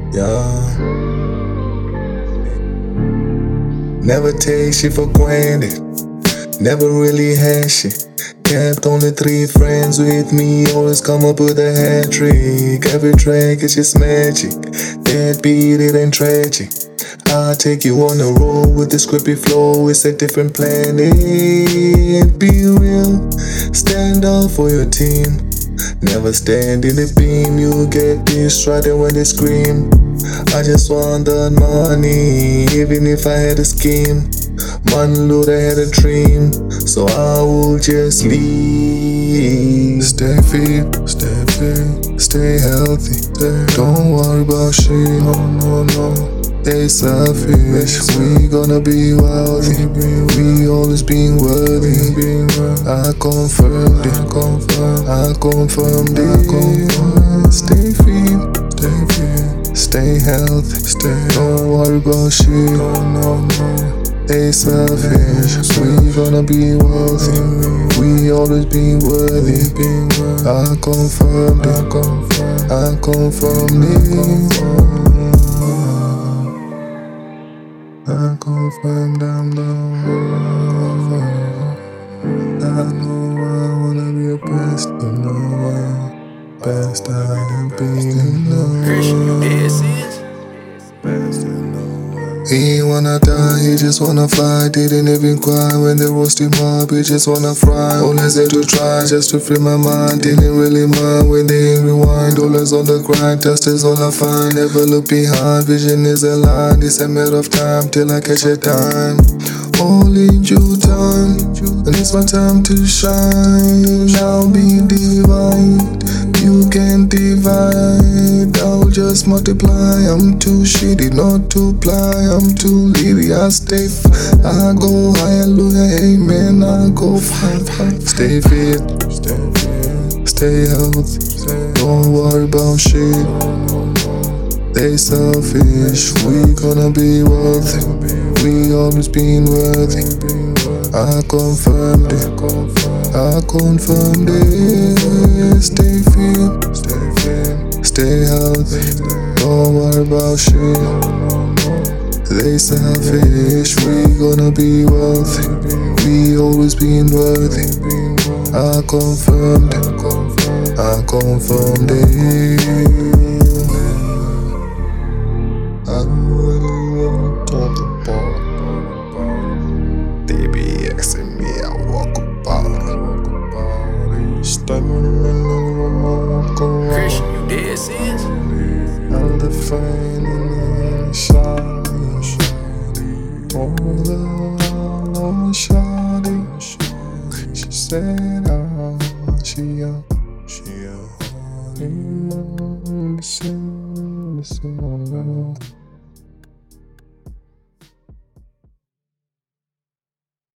Yeah. Never take shit for granted. Never really had shit. Kept only 3 friends with me. Always come up with a hat trick. Every track is just magic. That beat, it ain't tragic. I'll take you on a road with the scripty flow. It's a different planet. Be real. Stand up for your team. Never stand in the beam. You get distracted when they scream. I just want the money, even if I had a scheme. Man, Lord, I had a dream, so I will just leave. Stay fit, stay healthy. Don't worry about shit, no. Stay selfish, we gonna be wealthy. We always being worthy. I confirmed it. Stay fit, stay healthy. Don't worry about shit, no. Stay selfish, we gonna be wealthy. We always be worthy. I confirmed it. I confirmed I'm the one. I know I wanna be the best, you know. Best I done been, you know. Christian, you dead serious? Best, you know. He ain't wanna die, he just wanna fly. Didn't even cry when they roast him up. He just wanna fry. Always there to try, just to free my mind. Didn't really mind when they rewind. Always on the grind, test is all I find. Never look behind, vision is a line. It's a matter of time till I catch a time. Only due time, and it's my time to shine. I'll be divine. You can't divide, I'll just multiply. I'm too shitty not to ply, I'm too leery, I stay I go hallelujah, amen, I go far. Stay fit, stay healthy. Don't worry about shit. Stay selfish, we gonna be wealthy. We always been worthy. I confirmed it. Stay fit, stay healthy. Don't worry about shit. They selfish, we gonna be wealthy. We always been worthy. I confirmed it. I don't really wanna talk about it. They be asking me, I walk about it. Christian, you dead serious? I'm the friend in the shawty. Oh, shawty. She said, she listen.